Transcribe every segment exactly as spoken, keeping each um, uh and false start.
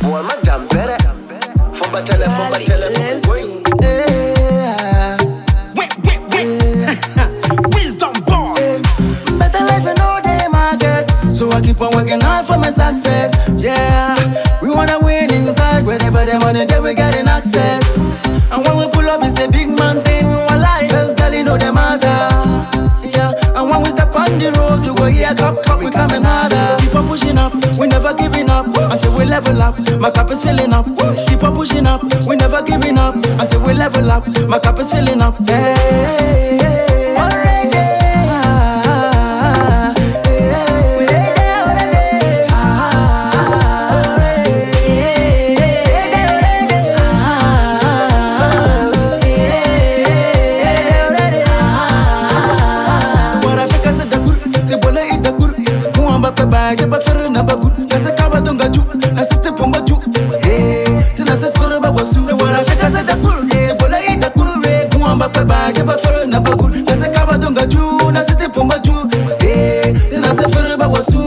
Boy, my jam better. For my telephone, my telephone. Wait. Yeah. Wait, wait, wait. Wisdom boss. Better life and all day market. So I keep on working hard for my success. Yeah. We wanna win inside. Wherever the money that we getting access. And when we pull up, it's a big mountain. Wallah, first girl, you know the matter. Yeah. And when we step on the road, you go hear cup, cup, we coming harder. Keep on pushing up, we never giving up until we level up. My cup is filling up. Keep on pushing up, we never giving up until we level up. My cup is filling up. Hey, hey, hey. Already. Ah, hey, hey. We dey there already. Ah, already. Hey, hey, hey. Ah, hey, hey, already. Ah. So what I think I said the good, the bola eat the good. Go on back by, get back for another good. That's the cover don't got you. I said the pomba you. Hey, till I said for a baba so what I think I said the good, the bola eat the good. Go on back by, get back for another good. That's the cover don't got you. I said the pomba you. Hey, till I said for a baba so.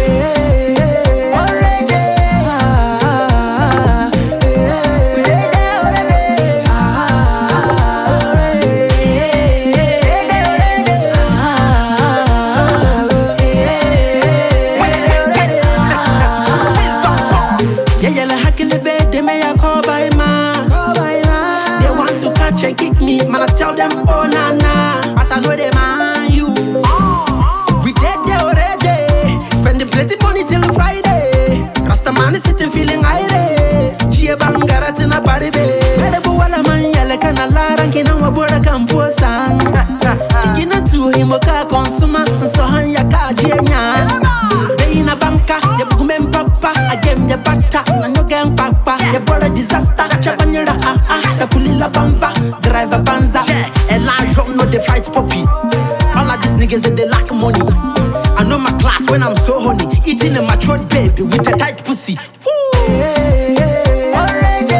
And kick me, man, I tell them, oh, nah, nah. But I know they mind you. We dead there already. Spending plenty money till Friday. Rasta man is sitting feeling irate. Chia bangara tina party bay. Bede buwala man yale kana la ranki na wabora kamposa. Ikina tu himoka consuma. So han yaka jenya. Bay na banka, ya bugumen papa. Agem ya bata, na nyogen papa. Ya bora disaster, chabanyera ah ah. Da kulila bamba. Drive a banza, yeah. And I don't know they fight poppy. All of these niggas that they lack money. I know my class when I'm so horny. Eating a matured baby with a tight pussy. Ooh. Hey, hey, already.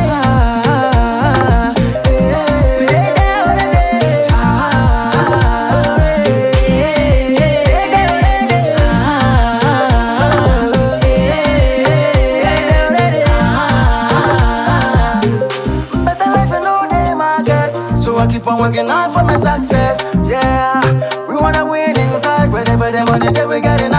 Ah, hey, hey, already. Ah, already. Hey, hey, already. Ah, hey, already. Ah. Better life and all day market. So I keep on working hard for my success. Yeah, we wanna win inside. Wherever the money that we got in